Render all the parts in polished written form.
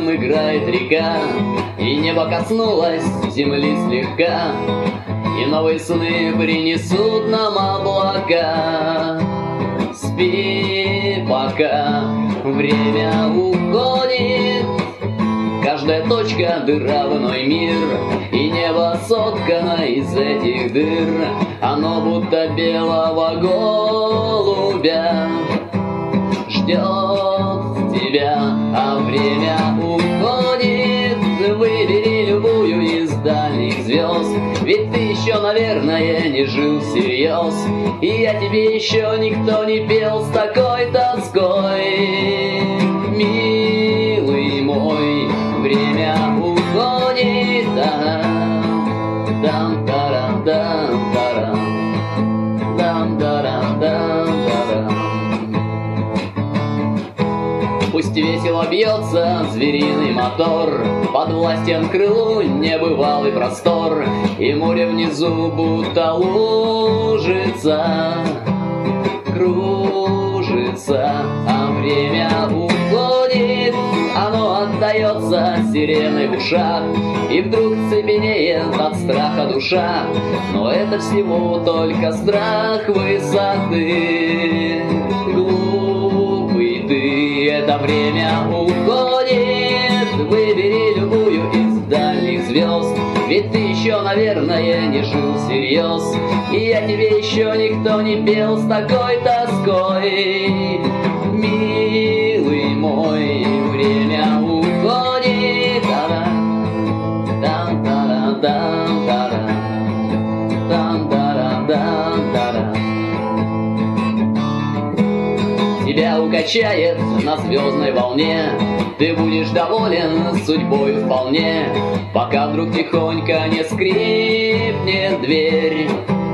гребнем играет река, и небо коснулось земли слегка, и новые сны принесут нам облака. Спи пока, время уходит, каждая точка дыра в иной мир, и небо соткано из этих дыр, оно будто белого голубя ждет тебя, а время уходит. Выбери любую из дальних звезд, ведь ты еще, наверное, не жил всерьез, и о тебе еще никто не пел с такой тоской. Милый мой, время уходит, пусть весело бьется звериный мотор, под властен крылу небывалый простор, и море внизу будто лужица кружится, а время уходит, оно отдается сиреной в ушах, и вдруг цепенеет от страха душа, но это всего только страх высоты. Глупый ты, это время уходит, выбери любую из дальних звезд, ведь ты еще, наверное, не жил всерьез, и о тебе еще никто не пел с такой тоской. Милый мой, время уходит, тебя укачает на звездной волне, ты будешь доволен судьбой вполне, пока вдруг тихонько не скрипнет дверь.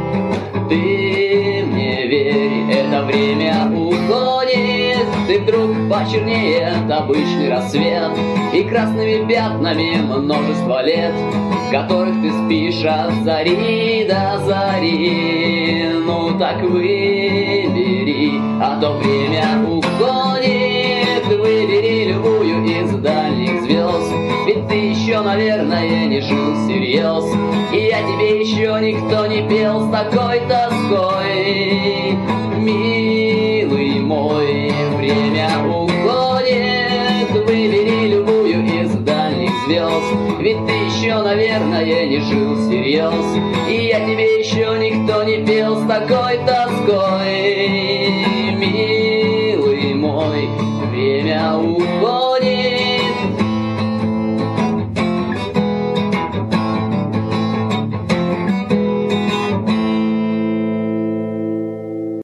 Ты мне верь, это время уходит, ты вдруг почернеет обычный рассвет, и красными пятнами множество лет, в которых ты спишь от зари до зари. Ну так выбери, а то время уходит, выбери любую из дальних звезд, ведь ты еще, наверное, не жил всерьез, и о тебе еще никто не пел с такой тоской. Милый мой, время уходит, выбери любую из дальних звезд, ведь ты еще, наверное, не жил всерьез, и о тебе еще никто не пел с такой тоской.